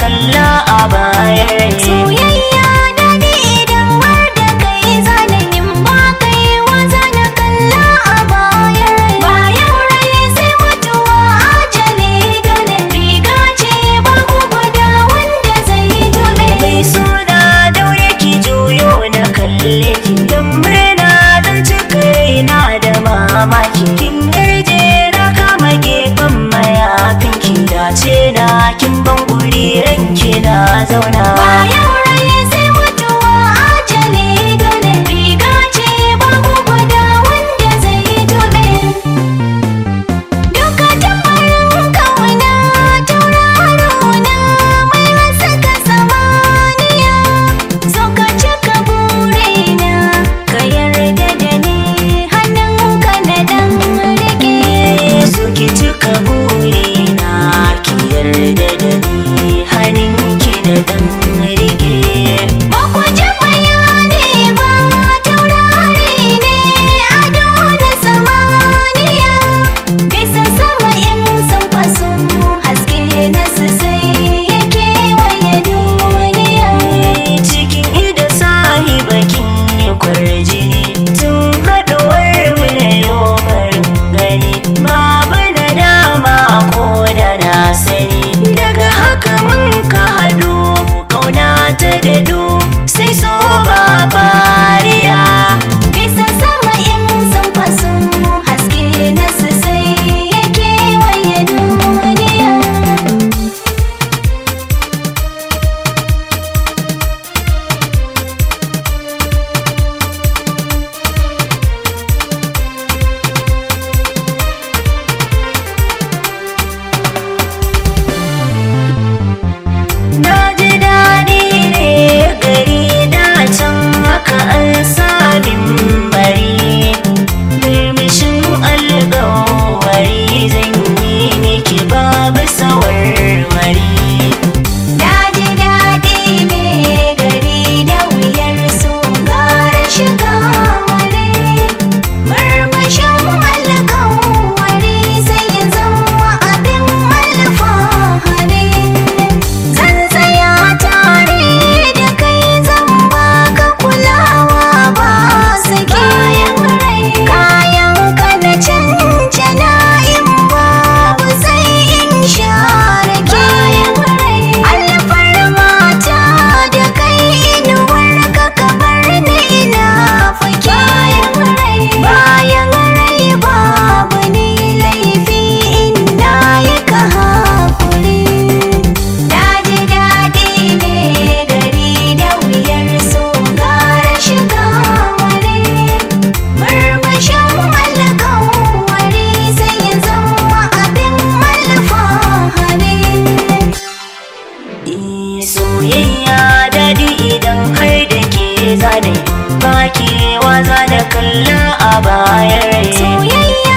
kalla a bayan soyayya daɗi idan har da kai zanayin ba kai wa zana kalla a bayan bayan rai sai mutuwa ajali dole riga ce babu guda wanda zai dole mai suna daure ki juyo na kalle ki don murna zan cika raina da mamaki kin yarje na kama gefen mayafin ki dace na kin ban guri ranki na zauna bayan rai sai mutuwa ajali dole riga ce babu guda wanda zai dole duka tabarin kauna tauraro na mai haskaka samaniya zo ka cika burina ka yarda da ni hannunka na dan rike so ki cika burina ki yarda da ni hannunki da dan rike ba ku ji bayani ba taurari ne ado na samaniya bisa sama in sun faso haske na su sai ya kewaye duniya cikin ida sahibakin yi kwarjini tun haɗuwar mu da yau farin gani babu da dama ko da na sani daga haka mun ka haɗu ƙauna ta dadu sai so ba fariya bisa sama in sun faso haske na su sai ya kewaye duniya na ji daɗi ne gari da can haka an sabin bari murmushin alƙawari zan yi miki babu sawarwari na ji daɗi ne gari da wuyar su gara shiga wani murmushin alƙawari sai ya zama abin alfahari zan tsaya tare da kai zan baka kulawa ba sake kayan ka na cancana in babu sai in share ke alfarmata da kai inuwar ka bar ni ina fake bayan rai babu ni laifi inda ya ka hakuri na ji daɗi ne gari da wuyar su gara shiga wani murmushin alƙawari sai ya zama abin alfahari soyayya daɗi idan har da ke zane ba ke waza da kalla a bayan rai soyayya